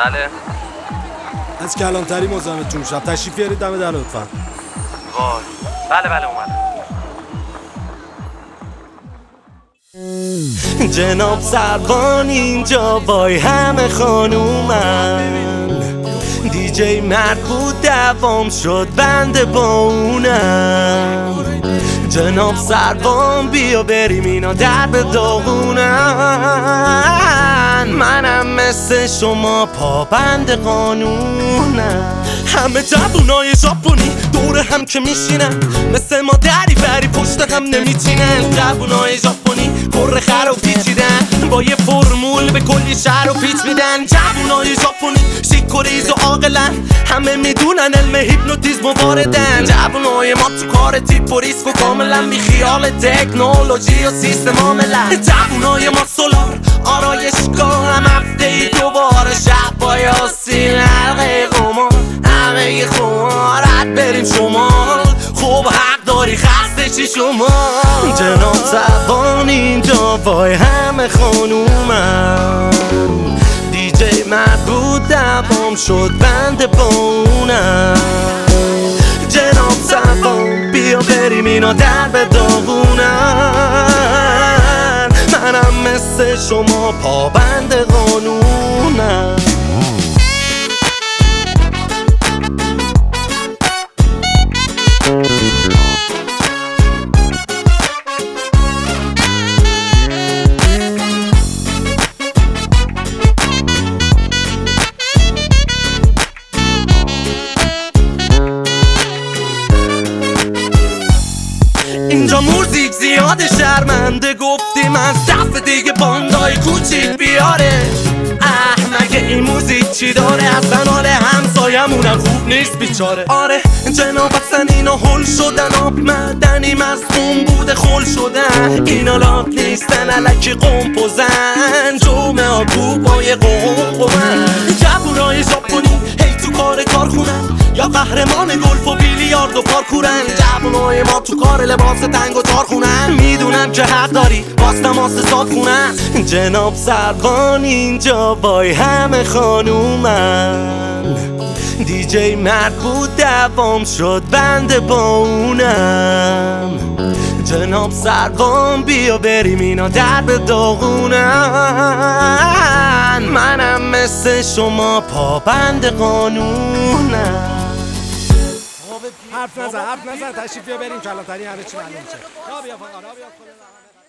بله. از کلانتری مزاحمتون میشم. تشریف بیارید دم در لطفا. وای. بله اومدم. جناب سروان اینجا وای همه خانومن، دیجی مرد بود دوام شد بنده با اونم. جناب سروان بیا بریم اینا در به داغونن، منم مثل شما پابند قانونم. همه جوونای ژاپنی دور هم که میشینن، مثل ما دری بری پشت هم نمیچینن. جوونای ژاپنی پر خر و پیچیدن، با یه فرمول به کلی شهر و پیچ میدن. جوونای ژاپنی شیک و ریز و عاقلن، همه میدونن علم هیپنوتیزم واردن. جوونای ما تو کار تیپ و ریسک و کاملا بی خیال تکنولوژی و سیستم عاملن. جوونای ما سولار آرایشگاه، هم هفته ای دوباره شب با یاسین حلقه قمار، همه خمارت بریم شمال. خوب حق داری خسته چی شما. جناب سروان اینجا وای همه خانومم، دیجی مرد بود دوام شد بنده با اونم. جناب سروان بیا بریم اینا در به داغونن، منم مثل شما پابند قانونم. اینجا موزیک زیاده شرمنده، گفتیم از دفعه دیگه باندای کوچیک بیاره. مگه این موزیک چی داره؟ اصلا حال همسایمونم خوب نیست بیچاره. آره جناب اصلا اینا هل شدن، آب معدنی مصموم بوده خل شدن. اینا لاک نیستن علکی قمپوزن، جمعه ها کوبای قمقمن. جوونای ژاپنی هی تو کارخونن، یا قهرمان گلف و بیلیارد و پارکورن. جوونای ما تو کار لباس تنگ و تارخونن، میدونم که حق داری باز تماس ساد خونن. جناب سروان اینجا وای همه خانومن، دیجی مرد بود دوام شد بنده با اونم. جناب سروان بیا بریم اینا در به داغونن، منم مثل شما پابند قانونم. حرف نزن تشریف بیا بریم کلانتری همه چی معلوم میشه.